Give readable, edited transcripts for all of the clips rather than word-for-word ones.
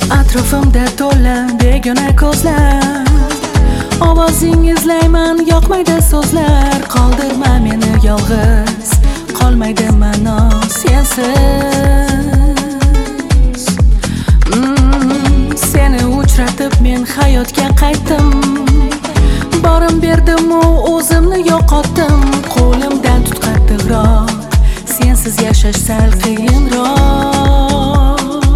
Atrofimda to'la begona ko'zlar, ovozingizlayman yoqmaydi so'zlar. Qoldirma meni yolg'iz, qolmaydi ma'no sensiz. Seni uchratib men hayotga qaytdim, borim berdim-u o'zimni yo'qotdim. Qo'limdan tutqattiqroq, sensiz yashash sal qiyinroq.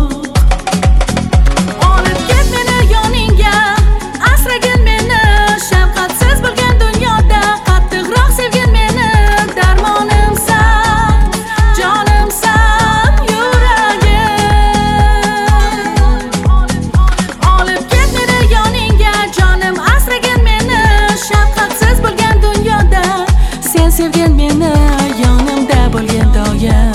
Sevgin meni yonimda bo'lgan doim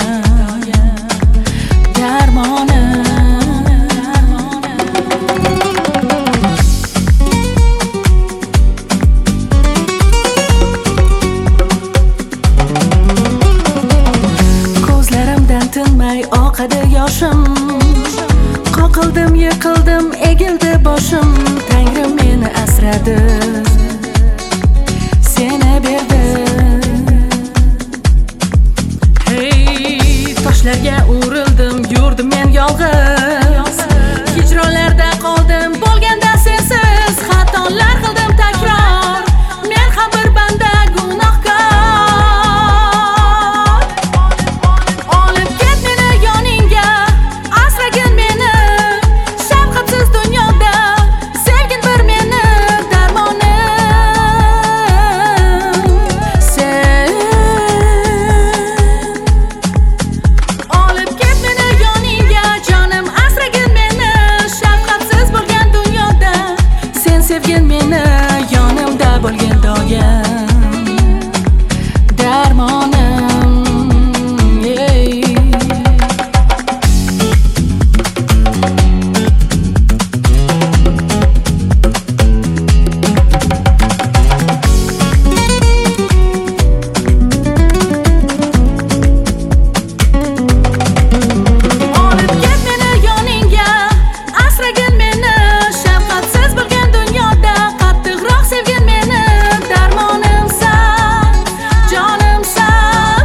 ko'zlarimdan tinmay oqadi yoshim. Qoqildim, yiqildim, egildi boshim. Tangrim meni asradi, seni berdi. Toshlarga urildim, yurdim men yolg'iz. Hijronlarda qoldim, bo'lganda sensiz. Xatolar qildim takror, men ham bir banda gunohkor. Olib ket meni yoningga, asragin meni shafqatsiz dunyoda. Sevgin bir meni darmonim sen. Sevgin meni yonimda bo'lgan doim darmonim. Olib ket meni yoningga, asragin meni shafqatsiz bo'lgan dunyoda. Qattiqroq sevgin meni darmonimsan, jonimsan,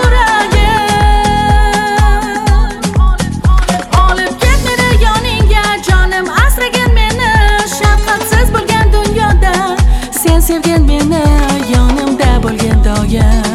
yuragim. Olib ket meni yoningga, jonim asragin meni shafqatsiz bo'lgan dunyoda. Sen sevgin meni yonimda bo'lgan doim